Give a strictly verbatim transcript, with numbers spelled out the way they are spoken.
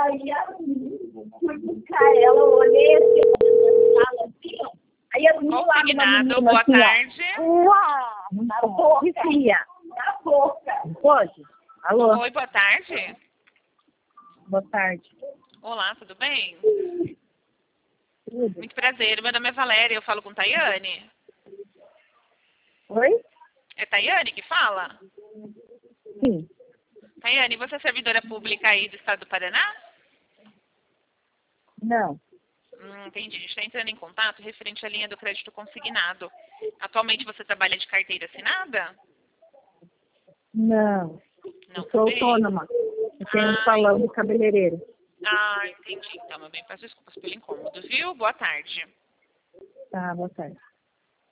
Aí a fui buscar ela, eu olhei assim, na sala, assim, ó. Aí eu vi lá uma menina, Boa assim, tarde. ó. Uau, na boca. Na boca. Pode? Alô? Oi, boa tarde. Boa tarde. Olá, tudo bem? Tudo. Muito prazer. Meu nome é Valéria, eu falo com Tayane. Oi? É Tayane que fala? Sim. Tayane, você é servidora pública aí do estado do Paraná? Não. Hum, entendi. A gente está entrando em contato referente à linha do crédito consignado. Atualmente você trabalha de carteira assinada? Não. Não, Eu sou também? autônoma. Eu tenho um Ah, salão de cabeleireiro. ah, entendi. Então, meu bem, peço desculpas pelo incômodo, viu? Boa tarde. Tá, boa tarde.